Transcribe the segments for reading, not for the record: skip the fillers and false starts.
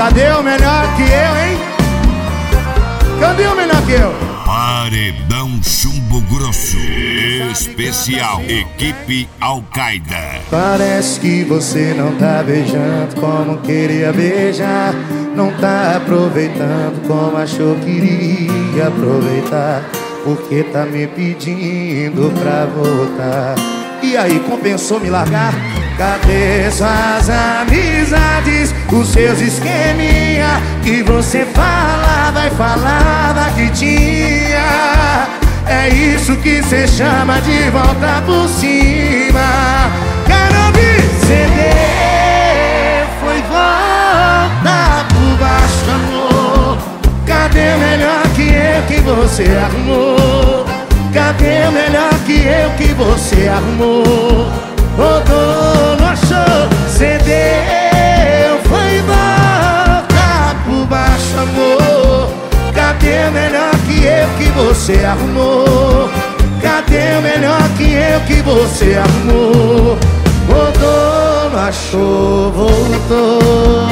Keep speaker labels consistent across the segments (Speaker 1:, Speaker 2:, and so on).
Speaker 1: Cadê o melhor que eu, hein? Cadê o melhor que eu?
Speaker 2: Paredão Chumbo Grosso Especial Equipe Al-Qaeda.
Speaker 1: Parece que você não tá beijando como queria beijar, não tá aproveitando como achou que iria aproveitar, porque tá me pedindo pra voltar. E aí, compensou me largar? Cadê suas amizades, os seus esqueminha que você falava e falava que tinha? É isso que cê chama de volta por cima. Quero ouvir CD, foi volta por baixo, amor. Cadê o melhor que você arrumou? Cadê o melhor que você arrumou? Rodou, não achou, cedeu, foi volta por baixo, amor. Cadê o melhor que você arrumou? Cadê o melhor que você arrumou? Rodou, não achou, voltou.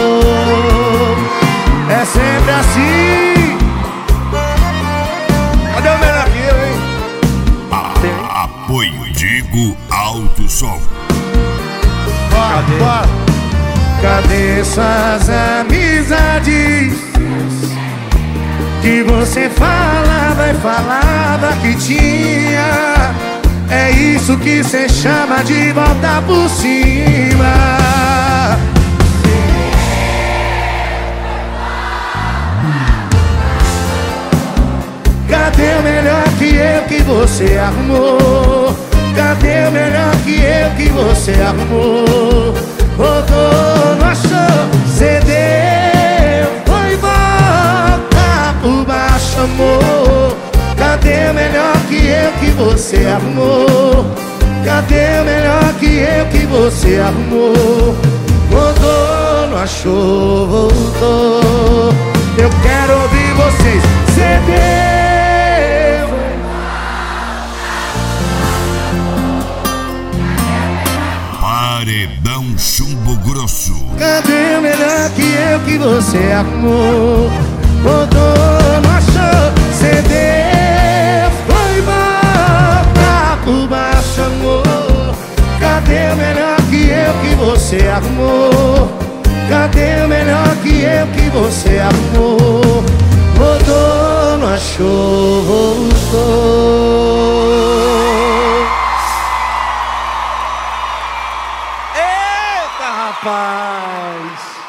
Speaker 1: É sempre assim. Cadê o melhor que eu, hein?
Speaker 2: Apoio Digo Alto Som.
Speaker 1: Cadê suas amizades que você falava e falava que tinha? É isso que cê chama de volta por cima. Cadê o melhor que você arrumou? Cadê o melhor que você arrumou? Rodou, não achou, cedeu, foi volta por baixo, amor. Cadê o melhor que você arrumou? Cadê o melhor que você arrumou? Rodou, não achou, voltou. Eu quero ouvir vocês. Cedeu.
Speaker 2: Paredão Chumbo Grosso.
Speaker 1: Cadê o melhor que você arrumou? Rodou, não achou, cedeu, foi volta por baixo, amor. Cadê o melhor que você arrumou? Cadê o melhor que você arrumou? Rodou, não achou, voltou. Eita, rapaz!